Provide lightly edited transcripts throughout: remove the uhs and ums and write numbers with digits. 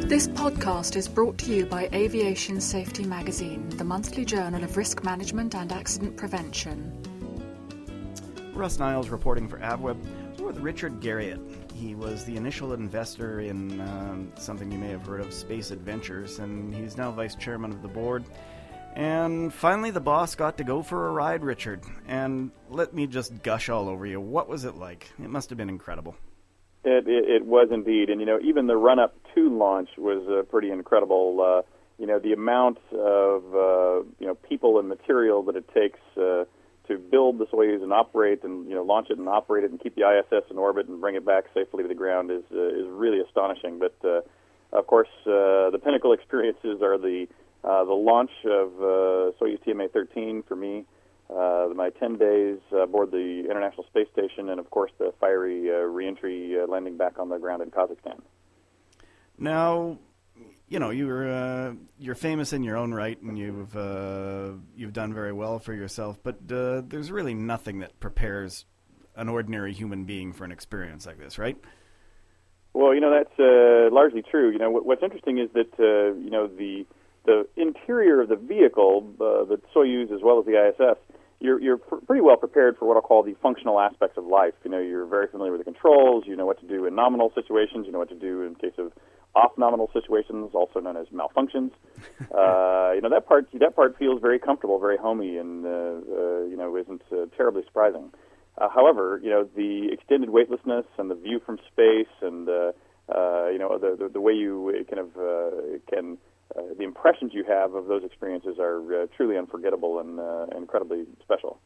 This podcast is brought to you by Aviation Safety Magazine, the monthly journal of risk management and accident prevention. Russ Niles reporting for AvWeb. We're with Richard Garriott. He was the initial investor in something you may have heard of, Space Adventures, and he's now vice chairman of the board. And finally the boss got to go for a ride, Richard. And let me just gush all over you. What was it like? It must have been incredible. It was indeed, and even the run-up to launch was pretty incredible. The amount of people and material that it takes to build the Soyuz and operate and launch it and operate it and keep the ISS in orbit and bring it back safely to the ground is really astonishing. But of course, the pinnacle experiences are the launch of Soyuz TMA-13 for me. My 10 days aboard the International Space Station, and of course the fiery reentry landing back on the ground in Kazakhstan. Now, you're famous in your own right, and you've done very well for yourself. But there's really nothing that prepares an ordinary human being for an experience like this, right? Well, that's largely true. What's interesting is that the interior of the vehicle, the Soyuz as well as the ISS. You're pretty well prepared for what I'll call the functional aspects of life. You're very familiar with the controls. You know what to do in nominal situations. You know what to do in case of off-nominal situations, also known as malfunctions. That part feels very comfortable, very homey, and isn't terribly surprising. However, the extended weightlessness and the view from space, and the way you can. The impressions you have of those experiences are truly unforgettable and incredibly special.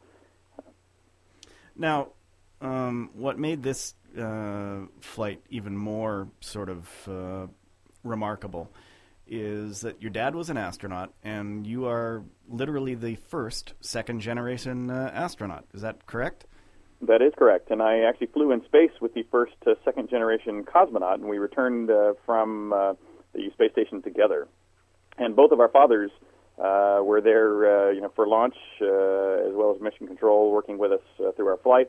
Now, what made this flight even more sort of remarkable is that your dad was an astronaut, and you are literally the first second-generation astronaut. Is that correct? That is correct, and I actually flew in space with the first second-generation cosmonaut, and we returned from the space station together. And both of our fathers were there, for launch as well as mission control, working with us through our flights,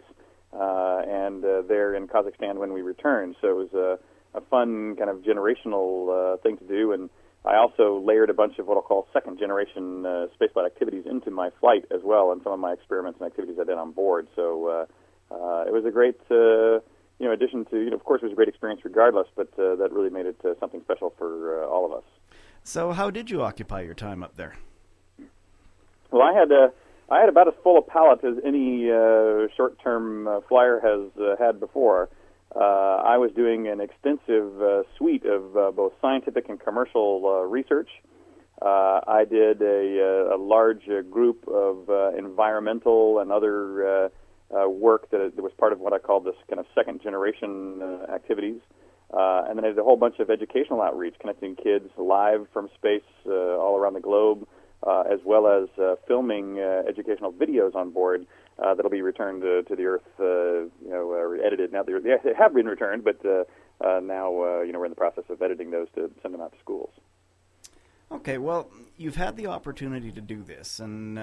and there in Kazakhstan when we returned. So it was a fun kind of generational thing to do. And I also layered a bunch of what I'll call second-generation spaceflight activities into my flight as well, and some of my experiments and activities I did on board. So it was a great, addition to, of course, it was a great experience regardless, but that really made it something special for all of us. So how did you occupy your time up there? Well, I had about as full a palette as any short-term flyer has had before. I was doing an extensive suite of both scientific and commercial research. I did a large group of environmental and other work that was part of what I call this kind of second-generation activities. And then I did a whole bunch of educational outreach, connecting kids live from space all around the globe, as well as filming educational videos on board that'll be returned to the Earth, or edited. Now they have been returned, but now we're in the process of editing those to send them out to schools. Okay, well, you've had the opportunity to do this,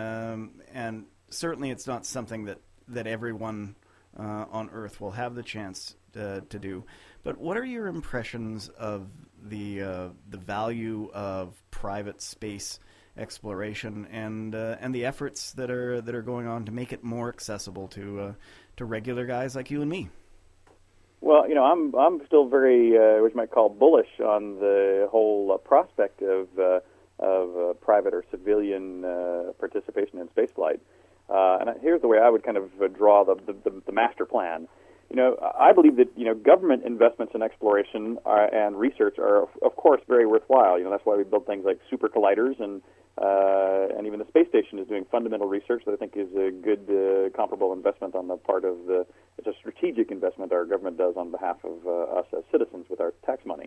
and certainly it's not something that everyone on Earth will have the chance to do. But what are your impressions of the value of private space exploration and the efforts that are going on to make it more accessible to regular guys like you and me? Well, I'm still very what you might call bullish on the whole prospect of private or civilian participation in spaceflight. And here's the way I would kind of draw the master plan. I believe that, government investments in exploration and research are, of course, very worthwhile. That's why we build things like super colliders, and even the space station is doing fundamental research that I think is a good comparable investment on the part of it's a strategic investment our government does on behalf of us as citizens with our tax money.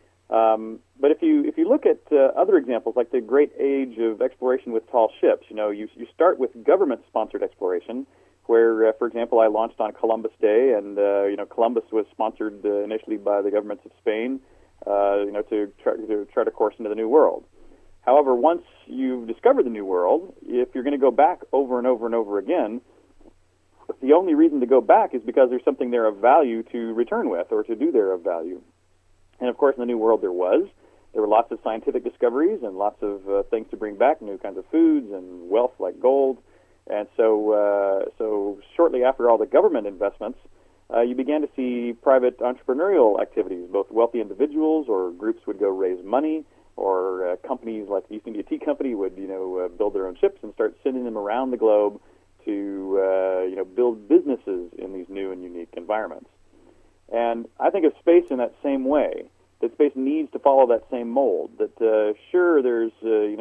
But if you look at other examples, like the great age of exploration with tall ships, you start with government-sponsored exploration, where, for example, I launched on Columbus Day, and Columbus was sponsored initially by the governments of Spain, to chart a course into the New World. However, once you've discovered the New World, if you're going to go back over and over and over again, the only reason to go back is because there's something there of value to return with or to do there of value. And of course, in the New World there There were lots of scientific discoveries and lots of things to bring back, new kinds of foods and wealth like gold. And so shortly after all the government investments, you began to see private entrepreneurial activities. Both wealthy individuals or groups would go raise money, or companies like the East India Tea Company would, build their own ships and start sending them around the globe to, build businesses in these new and unique environments. And I think of space in that same way. That space needs to follow that same mold. That sure, there's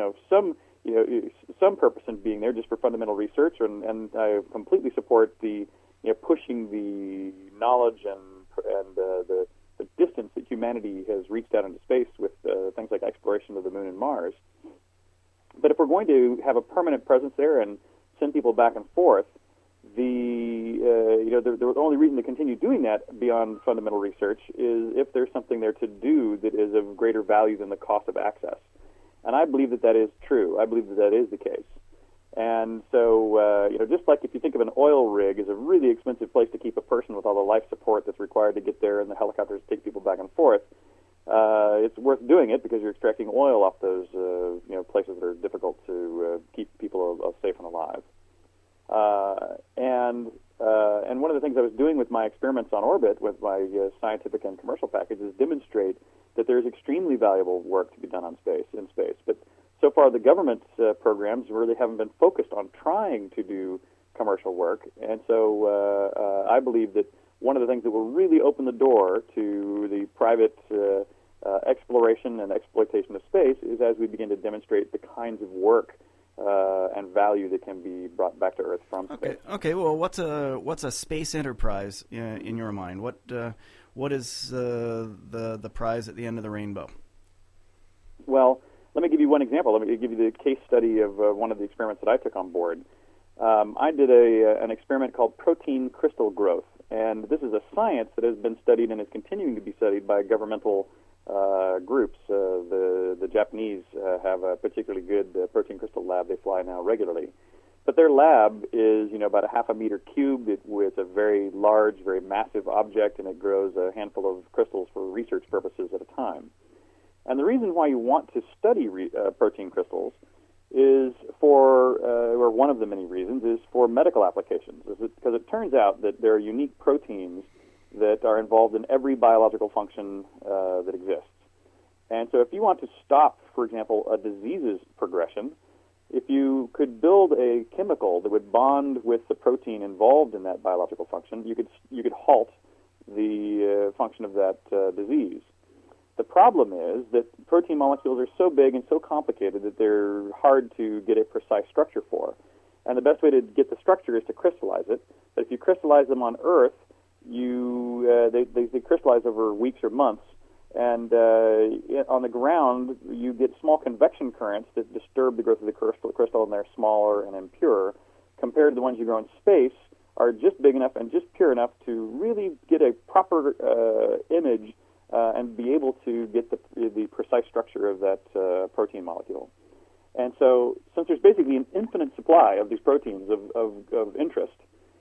some purpose in being there just for fundamental research, and I completely support the pushing the knowledge and the distance that humanity has reached out into space with things like exploration of the moon and Mars. But if we're going to have a permanent presence there and send people back and forth, the only reason to continue doing that beyond fundamental research is if there's something there to do that is of greater value than the cost of access. And I believe that is true. I believe that is the case. And so, just like if you think of an oil rig as a really expensive place to keep a person with all the life support that's required to get there and the helicopters to take people back and forth, it's worth doing it because you're extracting oil off those, places that are difficult to keep people safe and alive. And one of the things I was doing with my experiments on orbit with my scientific and commercial package is demonstrate that there's extremely valuable work to be done in space. But so far, the government programs really haven't been focused on trying to do commercial work. And so I believe that one of the things that will really open the door to the private exploration and exploitation of space is as we begin to demonstrate the kinds of work and value that can be brought back to Earth from space. Okay. Well, what's a space enterprise in your mind? What is the prize at the end of the rainbow? Well, let me give you one example. Let me give you the case study of one of the experiments that I took on board. I did an experiment called protein crystal growth, and this is a science that has been studied and is continuing to be studied by governmental groups. The Japanese have a particularly good protein crystal lab. They fly now regularly. But their lab is, about a half a meter cubed. It's a very large, very massive object, and it grows a handful of crystals for research purposes at a time. And the reason why you want to study protein crystals is or one of the many reasons, is for medical applications. Because it turns out that there are unique proteins that are involved in every biological function that exists. And so if you want to stop, for example, a disease's progression, if you could build a chemical that would bond with the protein involved in that biological function, you could halt the function of that disease. The problem is that protein molecules are so big and so complicated that they're hard to get a precise structure for. And the best way to get the structure is to crystallize it. But if you crystallize them on Earth, they crystallize over weeks or months. And on the ground, you get small convection currents that disturb the growth of the crystal, and they're smaller and impure, compared to the ones you grow in space, are just big enough and just pure enough to really get a proper image and be able to get the precise structure of that protein molecule. And so, since there's basically an infinite supply of these proteins of interest,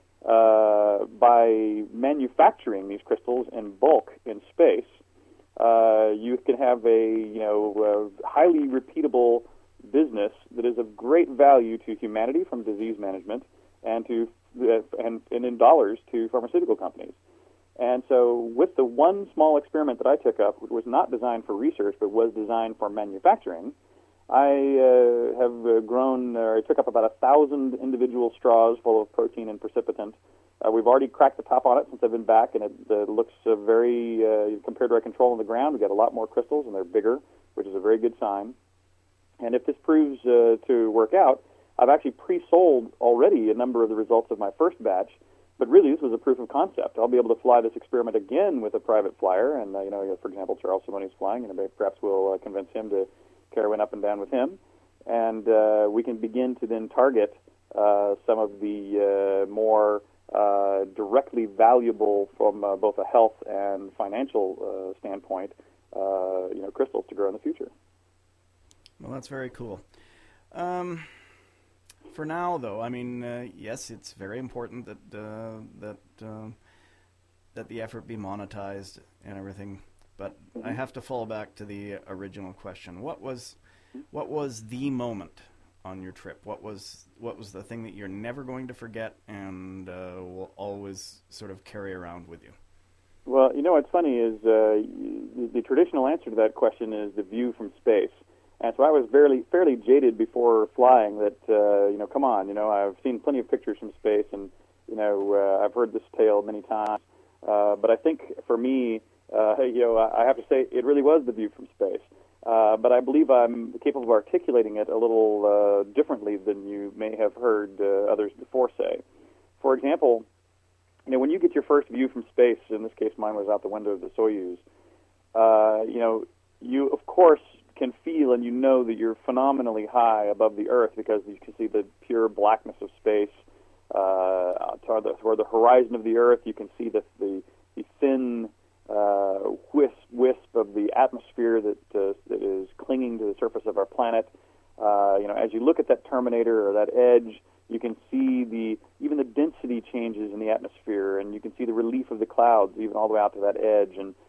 by manufacturing these crystals in bulk in space, you can have a highly repeatable business that is of great value to humanity from disease management and in dollars to pharmaceutical companies. And so with the one small experiment that I took up, which was not designed for research but was designed for manufacturing, I took up about 1,000 individual straws full of protein and precipitant. We've already cracked the top on it since I've been back, and it looks very, compared to our control on the ground, we've got a lot more crystals, and they're bigger, which is a very good sign. And if this proves to work out, I've actually pre-sold already a number of the results of my first batch, but really this was a proof of concept. I'll be able to fly this experiment again with a private flyer, and, for example, Charles Simoni's flying, and perhaps we'll convince him to carry one up and down with him. And we can begin to then target some of the more directly valuable from both a health and financial standpoint, crystals to grow in the future. Well, that's very cool. For now, though, I mean, yes, it's very important that the effort be monetized and everything. but I have to fall back to the original question. What was the moment on your trip? What was the thing that you're never going to forget and will always sort of carry around with you? Well, what's funny is the traditional answer to that question is the view from space. And so I was fairly jaded before flying that, come on, I've seen plenty of pictures from space and, I've heard this tale many times. But I think for me, I have to say it really was the view from space. But I believe I'm capable of articulating it a little differently than you may have heard others before say. For example, when you get your first view from space, in this case mine was out the window of the Soyuz, you of course can feel and that you're phenomenally high above the Earth because you can see the pure blackness of space. Toward the horizon of the Earth, you can see the thin wisp of the atmosphere that is clinging to the surface of our planet. As you look at that terminator or that edge, you can see even the density changes in the atmosphere, and you can see the relief of the clouds even all the way out to that edge. And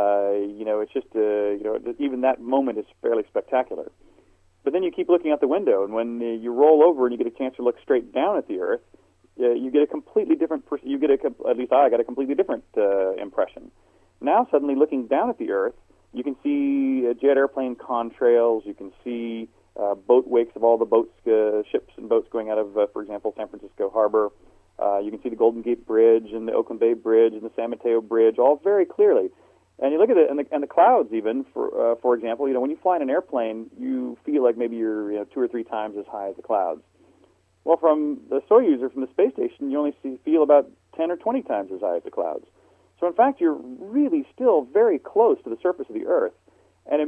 it's just even that moment is fairly spectacular. But then you keep looking out the window, and when you roll over and you get a chance to look straight down at the Earth, you get a completely different. At least I got a completely different impression. Now suddenly looking down at the Earth, you can see jet airplane contrails. You can see boat wakes of all the ships and boats going out of, for example, San Francisco Harbor. You can see the Golden Gate Bridge and the Oakland Bay Bridge and the San Mateo Bridge, all very clearly. And you look at it, and the clouds even, for example, when you fly in an airplane, you feel like maybe you're 2 or 3 times as high as the clouds. Well, from the Soyuz or from the space station, you only feel about 10 or 20 times as high as the clouds. So in fact, you're really still very close to the surface of the Earth, and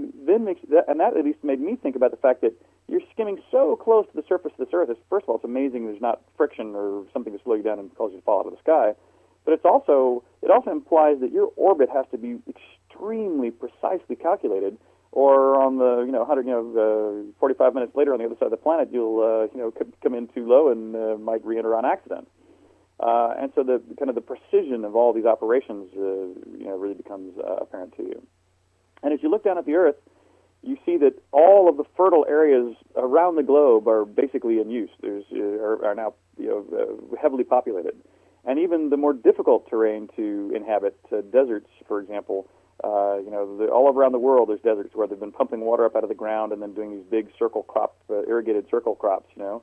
that at least made me think about the fact that you're skimming so close to the surface of this Earth. First of all, it's amazing there's not friction or something to slow you down and cause you to fall out of the sky. But it also implies that your orbit has to be extremely precisely calculated, or on the 45 minutes later on the other side of the planet, you'll come in too low and might re-enter on accident. And so the precision of all these operations really becomes apparent to you. And as you look down at the Earth, you see that all of the fertile areas around the globe are basically in use. Are now heavily populated. And even the more difficult terrain to inhabit, deserts, for example, all around the world there's deserts where they've been pumping water up out of the ground and then doing these big irrigated circle crops,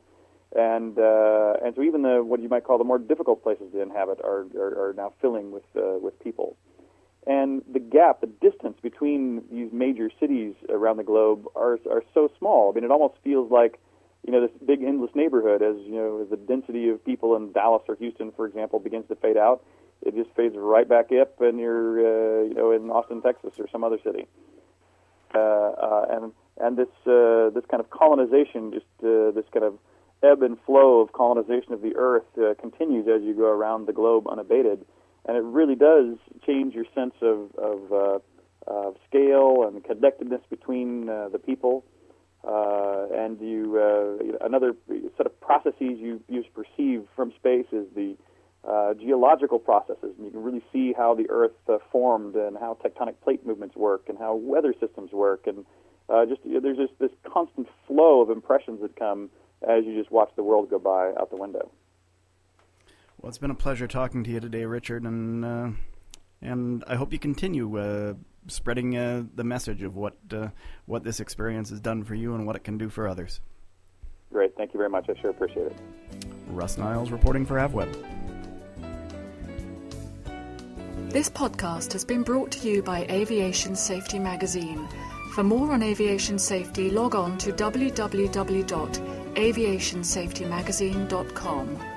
And so even what you might call the more difficult places to inhabit are now filling with people. And the distance between these major cities around the globe are so small. I mean, it almost feels like this big endless neighborhood as the density of people in Dallas or Houston, for example, begins to fade out. It just fades right back up, and you're in Austin, Texas, or some other city. And this kind of colonization, this kind of ebb and flow of colonization of the Earth continues as you go around the globe unabated, and it really does change your sense of scale and connectedness between the people. And another set of processes you perceive from space is the geological processes, and you can really see how the Earth formed and how tectonic plate movements work and how weather systems work, and there's just this constant flow of impressions that come as you just watch the world go by out the window. Well, it's been a pleasure talking to you today, Richard, and I hope you continue spreading the message of what this experience has done for you and what it can do for others. Great. Thank you very much. I sure appreciate it. Russ Niles reporting for AvWeb. This podcast has been brought to you by Aviation Safety Magazine. For more on aviation safety, log on to www.aviationsafetymagazine.com.